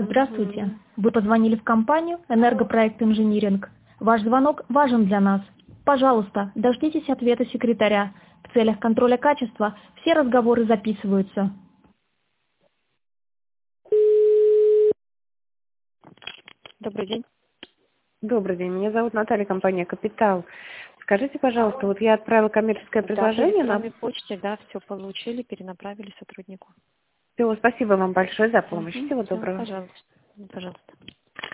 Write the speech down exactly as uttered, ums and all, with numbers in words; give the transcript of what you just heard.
Здравствуйте. Вы позвонили в компанию «Энергопроект Инжиниринг». Ваш звонок важен для нас. Пожалуйста, дождитесь ответа секретаря. В целях контроля качества все разговоры записываются. Добрый день. Добрый день, меня зовут Наталья, компания «Капитал». Скажите, пожалуйста, вот я отправила коммерческое Да, по предложение на... электронной почте, да, все получили, перенаправили сотруднику. Всего спасибо вам большое за помощь. Угу, Всего все, доброго. пожалуйста. Пожалуйста.